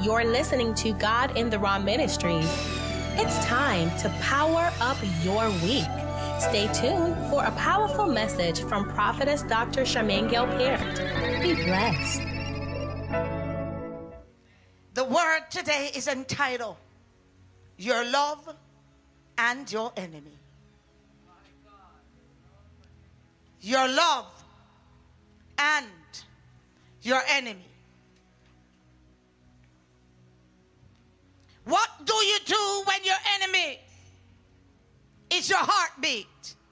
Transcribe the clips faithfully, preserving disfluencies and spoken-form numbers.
You're listening to God in the Raw Ministries. It's time to power up your week. Stay tuned for a powerful message from Prophetess Doctor Charmaine Gale-Parent. Be blessed. The word today is entitled, Your Love and Your Enemy. Your love and your enemy. What do you do when your enemy is your heartbeat?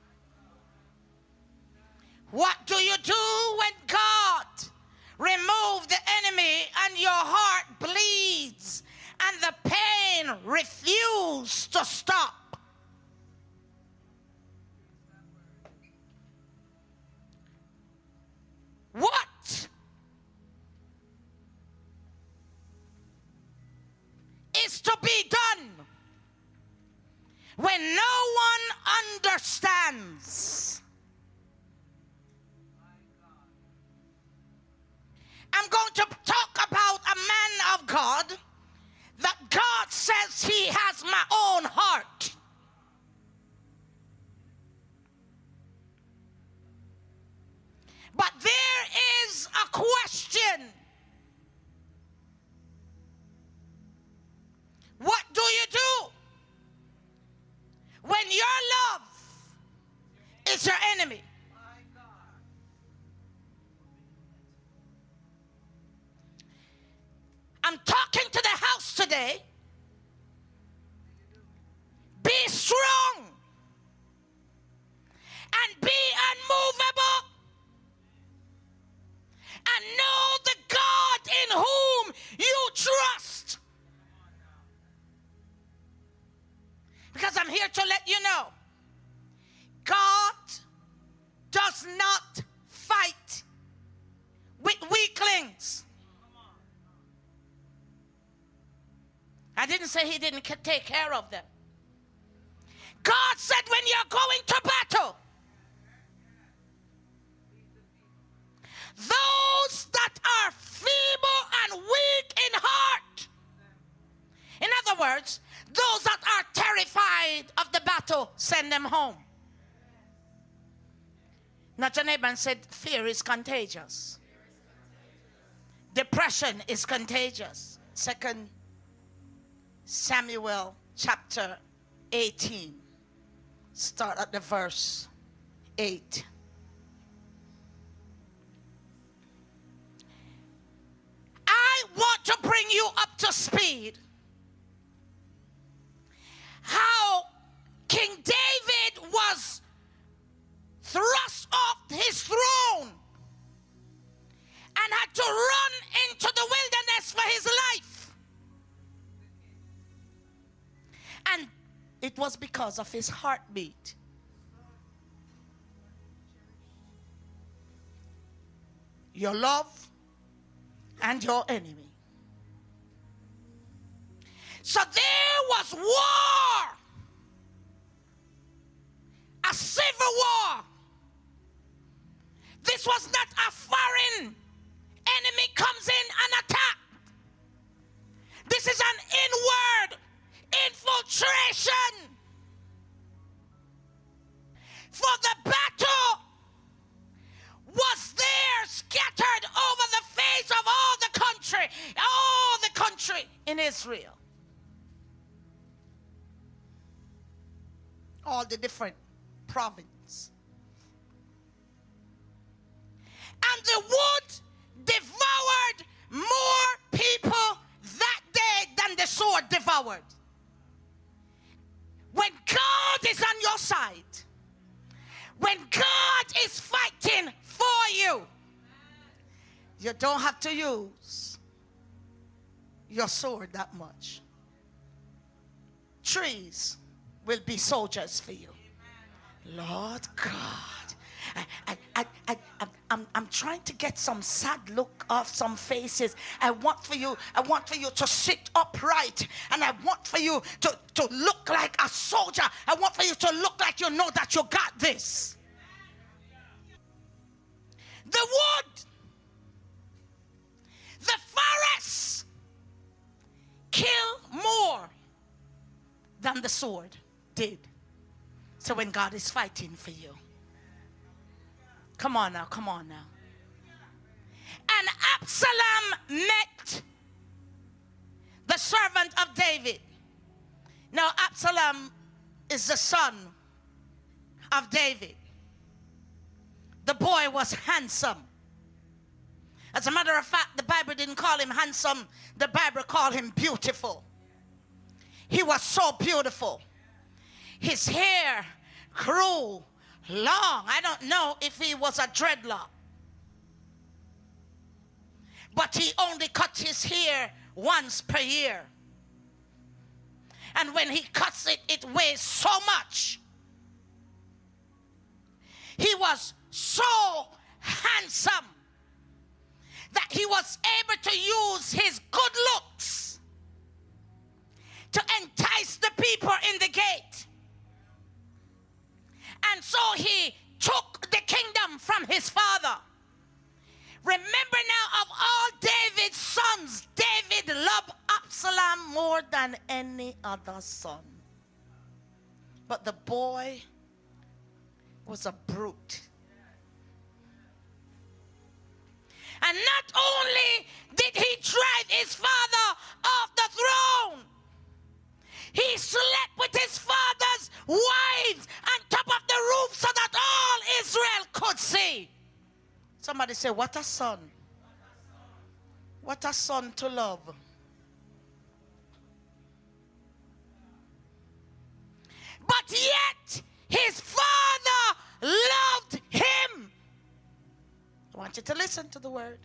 What do you do when God removes the enemy and your heart bleeds and the pain refuses to stop? What is to be done when no one understands? I'm going to talk about a man of God that God says he has my own heart. But there is a question. What do you do when your love is your enemy? I'm talking to the house today. Be strong and be unmovable. And know the God in whom you trust. Because I'm here to let you know, God does not fight with weaklings. I didn't say he didn't take care of them. God said when you're going to battle, those that are feeble and weak in heart, in other words, those that are terrified of the battle, send them home. Not your neighbor and said, fear is contagious. Depression is contagious. Second Samuel chapter eighteen. Start at the verse eight. I want to bring you up to speed. How King David was thrust off his throne and had to run into the wilderness for his life. And it was because of his heartbeat. Your love and your enemy. So there was war, a civil war. This was not a foreign enemy comes in and attack. This is an inward infiltration. For the battle was there scattered over the face of all the country, all the country in Israel. All the different provinces. And the wood devoured more people that day than the sword devoured. When God is on your side, when God is fighting for you, you don't have to use your sword that much. Trees will be soldiers for you. Lord God, I, I, I, I, I, I'm, I'm trying to get some sad look off some faces. I want for you, I want for you to sit upright, and I want for you to, to look like a soldier. I want for you to look like you know that you got this. The wood, the forest than the sword did. So when God is fighting for you, come on now, come on now. And Absalom met the servant of David. Now Absalom is the son of David. The boy was handsome. As a matter of fact, the Bible didn't call him handsome. The Bible called him beautiful. He was so beautiful. His hair grew long. I don't know if he was a dreadlock. But he only cut his hair once per year. And when he cuts it, it weighs so much. He was so handsome that he was able to use his good looks to entice the people in the gate. And so he took the kingdom from his father. Remember now, of all David's sons, David loved Absalom more than any other son. But the boy was a brute. And not only did he drive his father off the throne, he slept with his father's wives on top of the roof so that all Israel could see. Somebody say, what a son. What a son to love. But yet, his father loved him. I want you to listen to the word.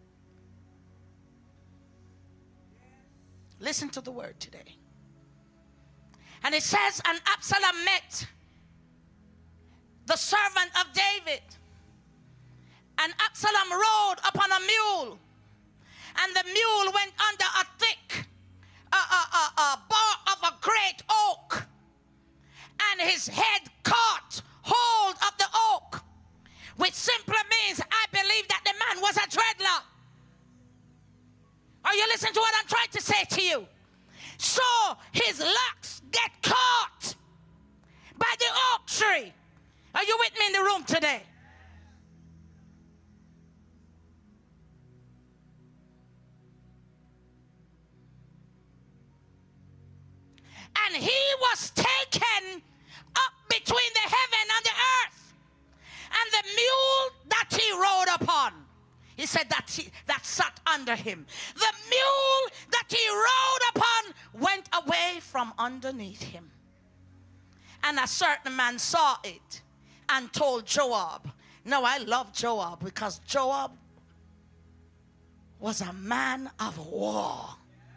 Listen to the word today. And it says, and Absalom met the servant of David. And Absalom rode upon a mule. And the mule went under a thick a, a, a, a bar of a great oak. And his head caught hold of the oak, which simply means I believe that the man was a dreadlock. Are you listening to what I'm trying to say to you? So his locks get caught by the oak tree. Are you with me in the room today? And he was taken up between the heaven and the earth. And the mule that he rode upon, he said that he, that sat under him, the mule that he rode upon went away from underneath him. And a certain man saw it and told Joab. Now I love Joab because Joab was a man of war.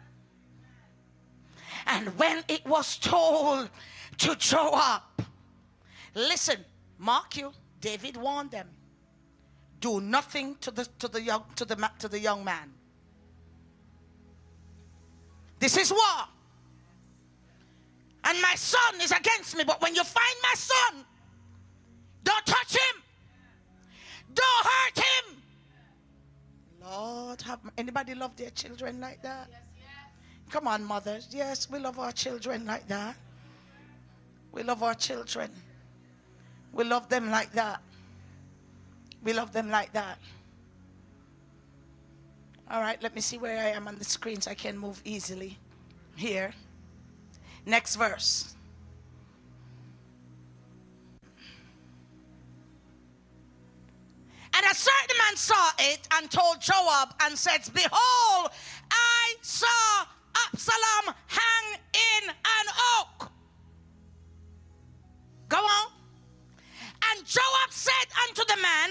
And when it was told to Joab, listen, mark you, David warned them, do nothing to the to the young to the to the young man. This is war. And my son is against me, but when you find my son, don't touch him. Don't hurt him. Lord, have anybody love their children like that? Yes, yes. Come on, mothers. Yes, we love our children like that. We love our children. We love them like that. We love them like that. All right, let me see where I am on the screen so I can move easily. Here. Next verse. And a certain man saw it and told Joab and said, behold, I saw Absalom hang in an oak. Go on. And Joab said unto the man,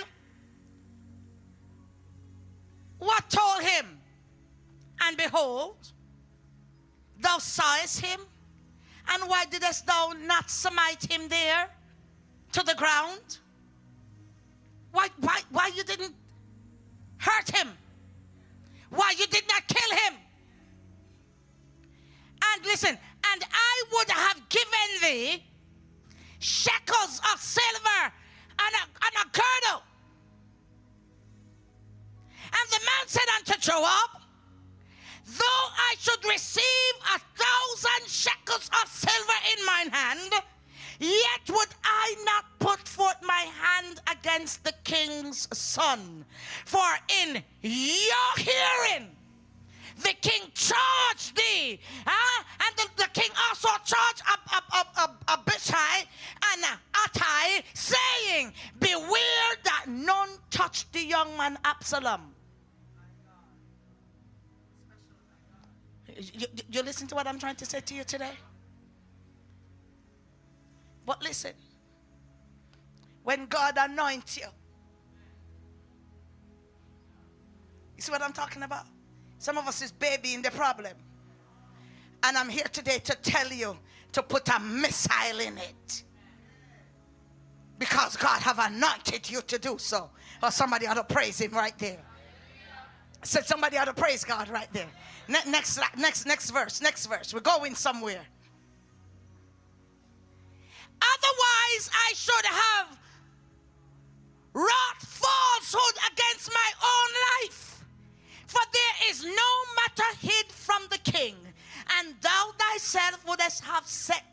what told him? And behold, thou sawest him, and why didst thou not smite him there to the ground? Why, why, why you didn't hurt him? Why you did not kill him? And listen, and I would have given thee shekels of silver and a, and a girdle. And the man said unto Joab, though I should receive a thousand shekels of silver in mine hand, yet would I not put forth my hand against the king's son. For in your hearing the king charged thee, huh? And the, the king also charged Ab, Ab, Ab, Ab, Abishai and Attai, saying, beware that none touch the young man Absalom. You, you listen to what I'm trying to say to you today? But listen, when God anoints you, you see what I'm talking about? Some of us is baby in the problem. And I'm here today to tell you to put a missile in it. Because God have anointed you to do so. Or somebody ought to praise him right there. I said somebody ought to praise God right there. Ne- next, next, next verse, next verse. We're going somewhere. Otherwise, I should have wrought falsehood against my own life. For there is no matter hid from the king, and thou thyself wouldest have set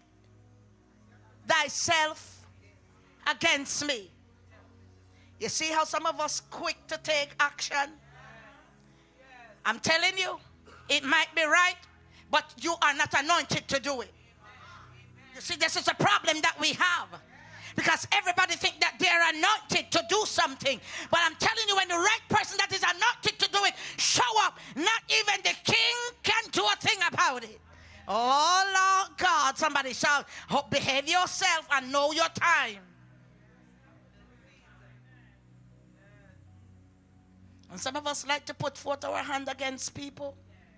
thyself against me. You see how some of us quick to take action? I'm telling you, it might be right, but you are not anointed to do it. You see, this is a problem that we have. Because everybody think that they're anointed to do something. But I'm telling you, when the right person that is anointed to do it show up, not even the king can do a thing about it. Oh, Lord God, somebody shout, oh, behave yourself and know your time. And some of us like to put forth our hand against people.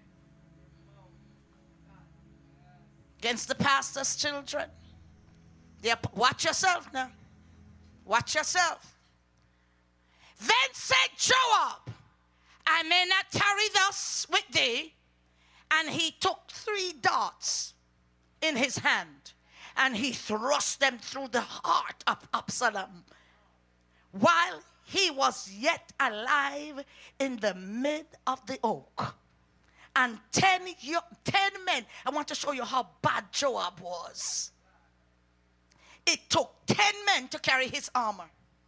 Against the pastor's children. Yeah, watch yourself now. Watch yourself. Then said Joab, I may not tarry thus with thee. And he took three darts in his hand, and he thrust them through the heart of Absalom, while he was yet alive in the mid of the oak. And ten, ten men, I want to show you how bad Joab was. It took ten men to carry his armor.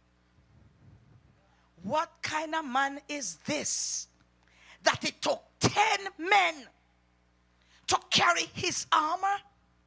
What kind of man is this? That it took ten men to carry his armor?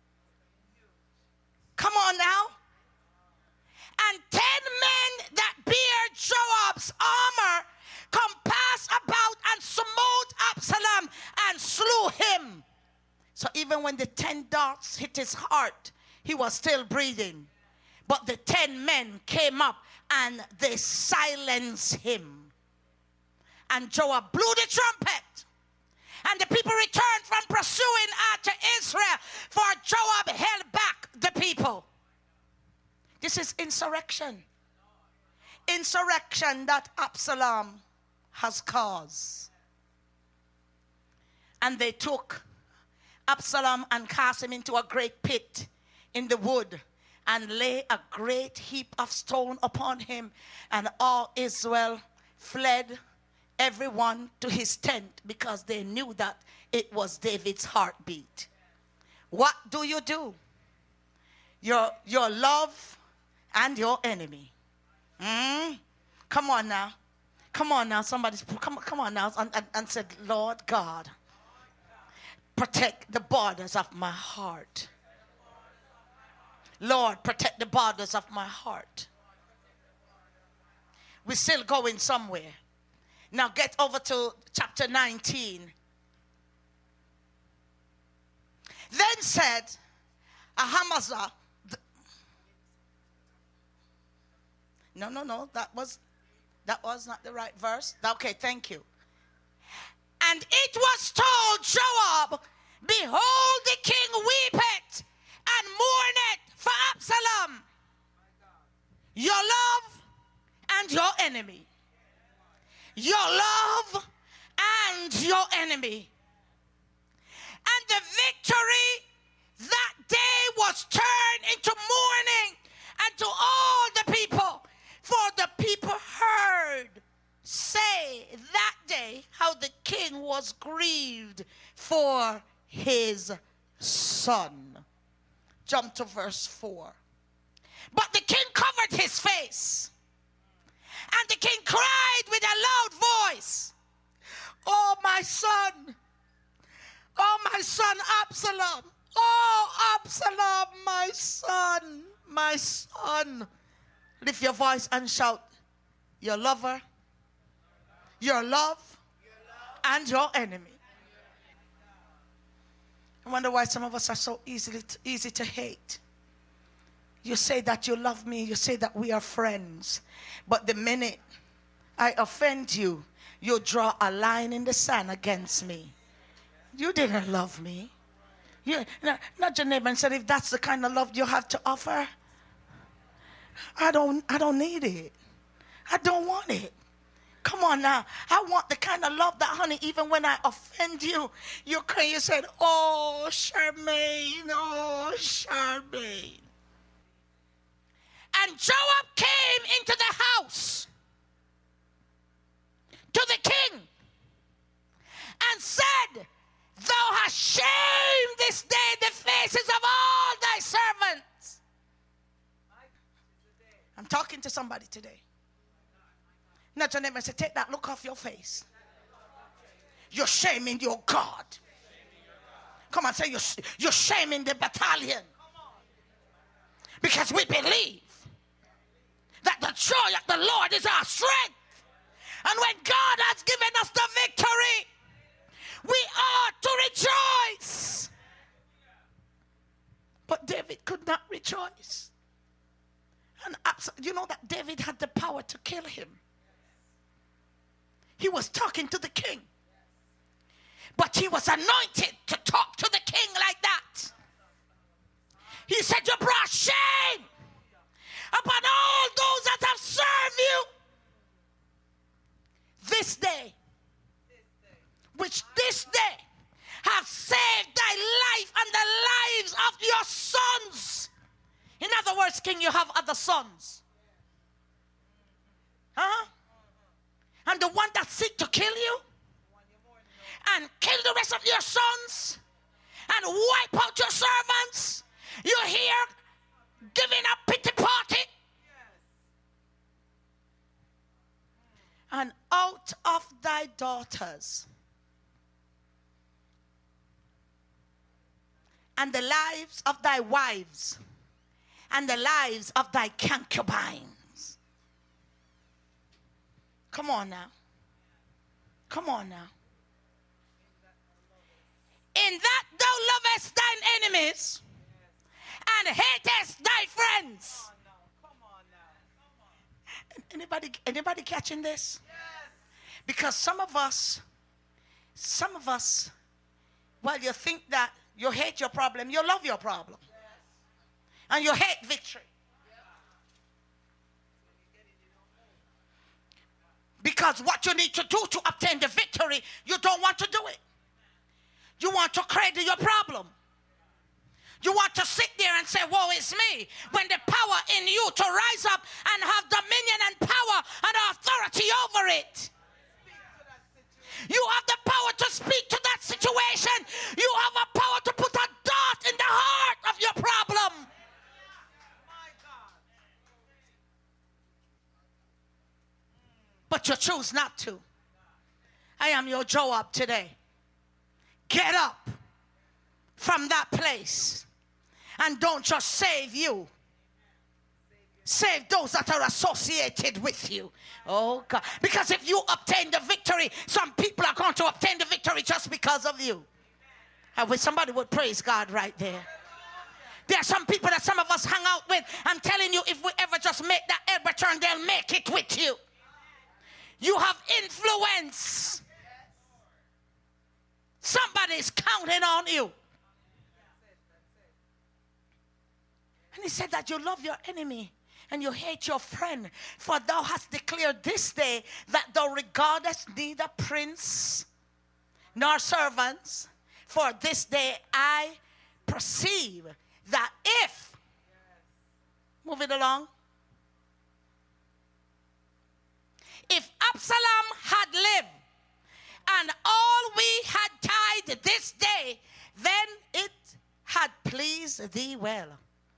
Come on now. And ten men that bear Joab's armor compassed about and smote Absalom and slew him. So even when the ten darts hit his heart, he was still breathing. But the ten men came up and they silenced him. And Joab blew the trumpet. And the people returned from pursuing after Israel, for Joab held back the people. This is insurrection. Insurrection that Absalom has caused. And they took Absalom and cast him into a great pit in the wood, and lay a great heap of stone upon him, and all Israel fled, everyone to his tent, because they knew that it was David's heartbeat. What do you do? Your, your love and your enemy. Mm? Come on now. Come on now. Somebody's come, come on now and, and, and said, Lord God, protect the borders of my heart. Lord, protect the borders of my heart. We're still going somewhere. Now get over to chapter nineteen. Then said Ahimazah. No, no, no. That was that was not the right verse. Okay, thank you. And it was told Joab, behold, the king weepeth and mourneth for Absalom, your love and your enemy. Your love and your enemy. And the victory that day was turned into mourning unto all the people, for the people heard say that day how the king was grieved for his son. Jump to verse four. But the king covered his face, and the king cried with a loud voice, "Oh, my son, oh, my son Absalom, oh, Absalom, my son, my son." Lift your voice and shout, "Your lover, your love, and your enemy." I wonder why some of us are so easily to, easy to hate. You say that you love me, you say that we are friends, but the minute I offend you, you draw a line in the sand against me. You didn't love me. You, not your neighbor and said, if that's the kind of love you have to offer, I don't, I don't need it. I don't want it. Come on now. I want the kind of love that, honey, even when I offend you, you cry, you said, "Oh, Charmaine, oh, Charmaine." And Joab came into the house to the king and said, "Thou hast shamed this day the faces of all thy servants." I'm talking to somebody today. Not your neighbor and say, take that look off your face. You're shaming your God. Come on, say, you're, you're shaming the battalion. Because we believe that the joy of the Lord is our strength. And when God has given us the victory, we ought to rejoice. But David could not rejoice. And you know that David had the power to kill him. He was talking to the king. But he was anointed to talk to the king like that. He said, "You brought shame upon all those that have served you this day, which this day have saved thy life and the lives of your sons." In other words, king, you have other sons. Huh? And the one that seek to kill you and kill the rest of your sons and wipe out your servants, you're here giving a pity party. And out of thy daughters and the lives of thy wives and the lives of thy concubines. Come on now. Come on now. In that thou lovest thine enemies and hatest thy friends. Anybody, anybody catching this? Because some of us, some of us, while you think that you hate your problem, you love your problem. And you hate victory. Because what you need to do to obtain the victory, you don't want to do it. You want to cradle your problem. You want to sit there and say, "Woe is me," when the power in you to rise up and have dominion and power and authority over it. You have the power to speak to that situation. You have a power to put a dart in the heart of your problem. But you choose not to. I am your Joab today. Get up from that place and don't just save you. Save those that are associated with you. Oh God. Because if you obtain the victory, some people are going to obtain the victory just because of you. I wish somebody would praise God right there. There are some people that some of us hang out with. I'm telling you, if we ever just make that elbow turn, they'll make it with you. You have influence. Somebody's counting on you. And he said that you love your enemy and you hate your friend. For thou hast declared this day that thou regardest neither prince nor servants. For this day I perceive that if, move it along, if Absalom had lived and all we had died this day, then it had please thee well.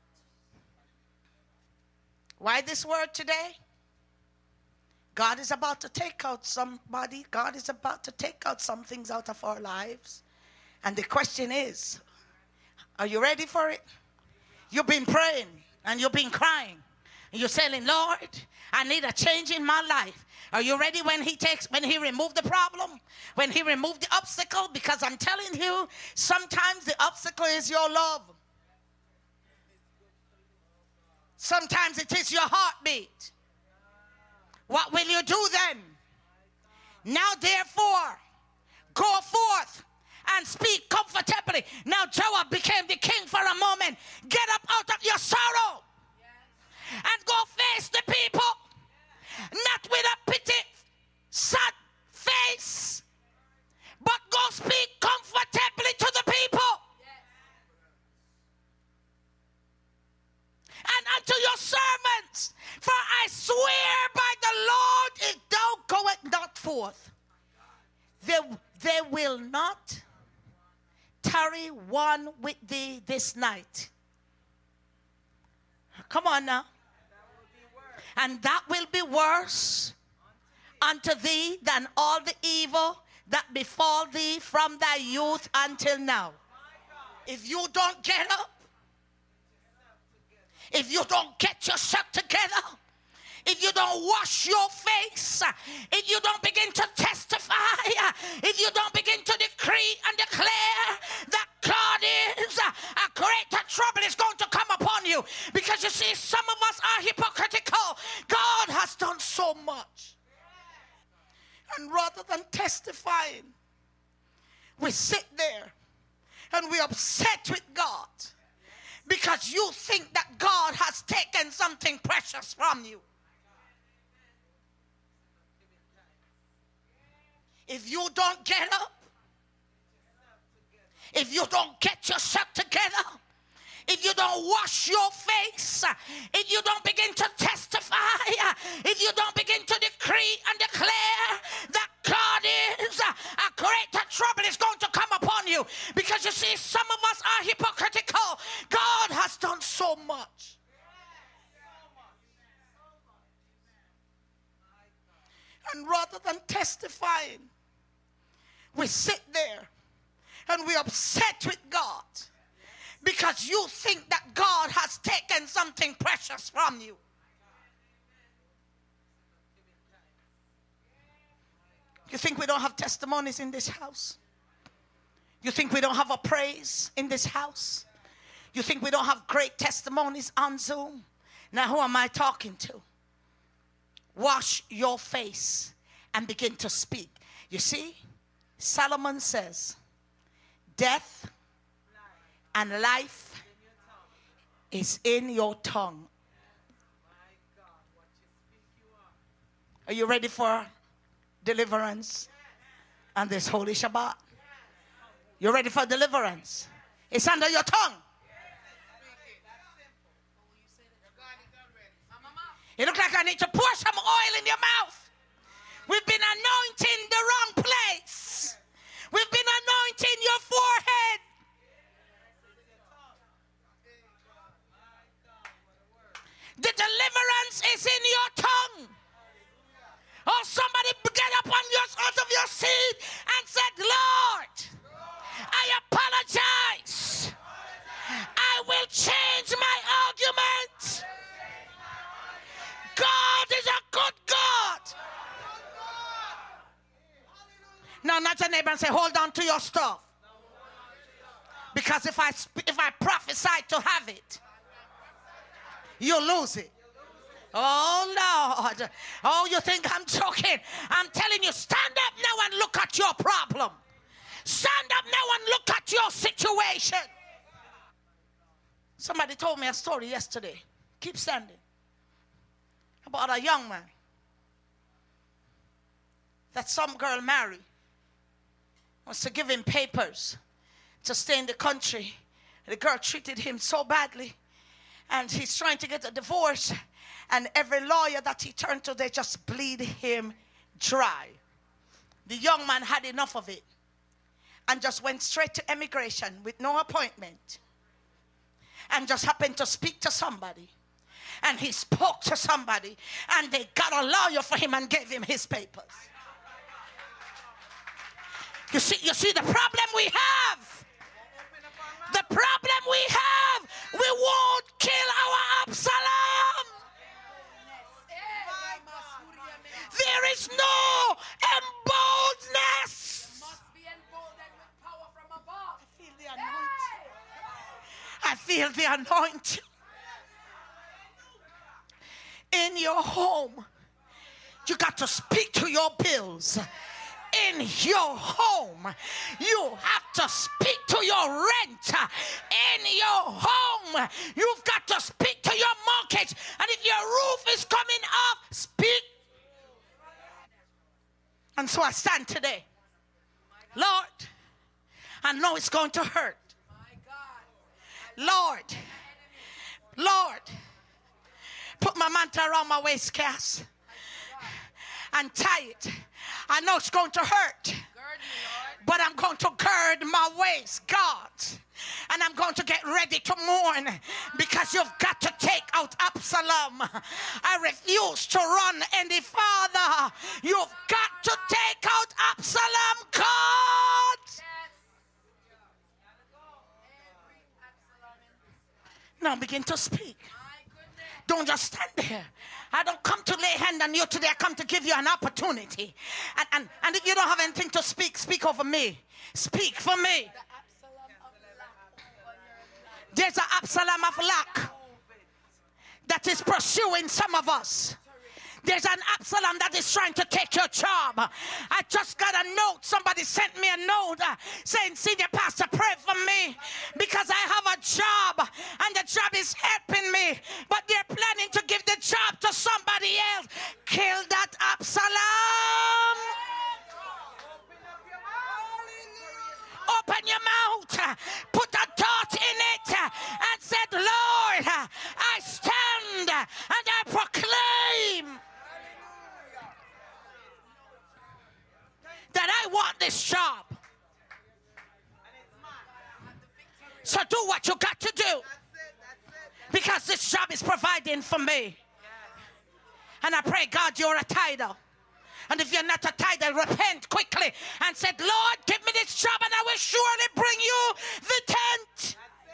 Why this word today? God is about to take out somebody. God is about to take out some things out of our lives. And the question is, are you ready for it? You've been praying and you've been crying. And you're saying, Lord, I need a change in my life. Are you ready when he takes, when he removed the problem? When he removed the obstacle? Because I'm telling you, sometimes the obstacle is your love. Sometimes it is your heartbeat. What will you do then? Now therefore, go forth and speak comfortably. Now Joab became the king for a moment. Get up out of your sorrow and go face the people. Not with a pity, sad face, but go speak comfortably to the people. And unto your servants, for I swear by the Lord, if thou goest not forth, they, they will not tarry one with thee this night. Come on now. And that will be worse unto thee than all the evil that befall thee from thy youth until now. If you don't get up, if you don't get yourself together, if you don't wash your face, if you don't begin to testify, if you don't begin to decree and declare that God is, a greater trouble is going to come upon you. Because you see, some of us are hypocritical. God has done so much. And rather than testifying, we sit there and we're upset with God because you think that God has taken something precious from you. If you don't get up, if you don't get yourself together, if you don't wash your face, if you don't begin to testify, if you don't begin to decree and declare that God is, a greater trouble is going to come upon you. Because you see, some of us are hypocritical. God has done so much. And rather than testifying, we sit there and we're upset with God because you think that God has taken something precious from you. You think we don't have testimonies in this house? You think we don't have a praise in this house? You think we don't have great testimonies on Zoom? Now who am I talking to? Wash your face and begin to speak. You see, Solomon says, death and life is in your tongue. Are you ready for deliverance on this holy Shabbat? You ready for deliverance? It's under your tongue. It looks like I need to pour some oil in your mouth. We've been anointing the wrong place. We've been anointing your forehead. The deliverance is in your tongue. Oh, somebody get up on your, out of your seat and said, Lord, I apologize. I will change my argument. God is a good God. Now, nudge your neighbor and say, hold on to your stuff. Because if I if I prophesy to have it, you'll lose it. Oh, Lord. Oh, you think I'm joking? I'm telling you, stand up now and look at your problem. Stand up now and look at your situation. Somebody told me a story yesterday. Keep standing. About a young man that some girl married. Wants to give him papers to stay in the country. The girl treated him so badly. And he's trying to get a divorce. And every lawyer that he turned to, they just bleed him dry. The young man had enough of it. And just went straight to immigration with no appointment. and just happened to speak to somebody. And he spoke to somebody, and they got a lawyer for him and gave him his papers. You see, you see the problem we have. The problem we have, we won't kill our Absalom. There is no emboldeness. I feel the anointing. In your home, you got to speak to your bills. In your home, you have to speak to your rent. In your home, you've got to speak to your mortgage. And if your roof is coming off, speak. And so I stand today. Lord, I know it's going to hurt. Lord, Lord, put my mantle around my waist, Cass, and tie it. I know it's going to hurt, but I'm going to gird my waist, God. And I'm going to get ready to mourn, because you've got to take out Absalom. I refuse to run any farther. You've got to take out Absalom, God. Now begin to speak. Don't just stand there. I don't come to lay hand on you today. I come to give you an opportunity. And, and, and if you don't have anything to speak, speak over me. Speak for me. There's an Absalom of lack that is pursuing some of us. There's an Absalom that is trying to take your job. I just got a note. Somebody sent me a note uh, saying, Senior Pastor, pray for me because I have a job and the job is helping me, but they're planning to give the job to somebody else. Kill that Absalom. Open your mouth, put a thought in it, and said, Lord, I stand and I proclaim that I want this job. So do what you got to do, because this job is providing for me. And I pray, God, you're a tither. And if you're not a tither, repent quickly and said, Lord, give me this job and I will surely bring you the tent.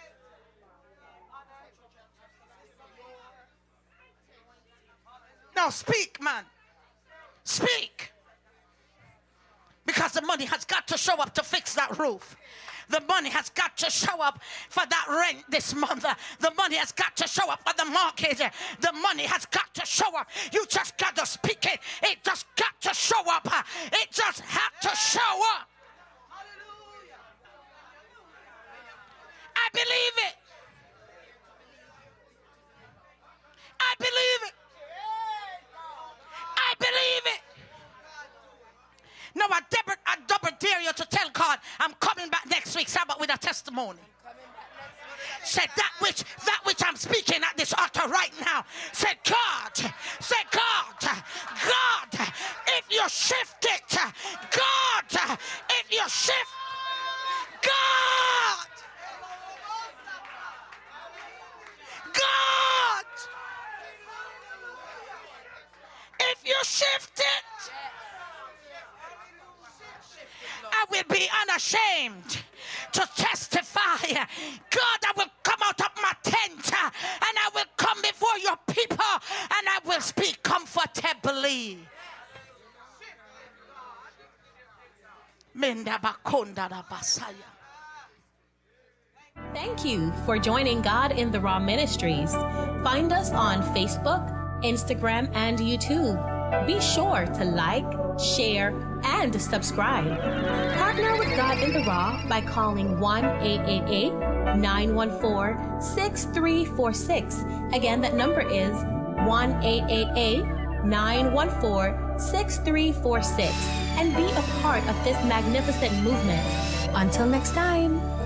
Now speak, man. Speak. Because the money has got to show up to fix that roof. The money has got to show up for that rent this month. The money has got to show up for the mortgage. The money has got to show up. You just got to speak it. It just got to show up. It just had to show up. I believe it. I believe it. I believe it. No, I double, I double dare you to tell God, I'm coming back next week, Sabbath, with a testimony. Said that which that which I'm speaking at this altar right now. Said God, said God, God, if you shift it, God, if you shift, God, God, if you shift it, I will be unashamed to testify. God, I will come out of my tent and I will come before your people and I will speak comfortably. Thank you for joining God in the Raw Ministries. Find us on Facebook, Instagram, and YouTube. Be sure to like, share, and subscribe. Partner with God in the Raw by calling one eight eight eight, nine one four, six three four six. Again, that number is one eight eight eight, nine one four, six three four six. And be a part of this magnificent movement. Until next time.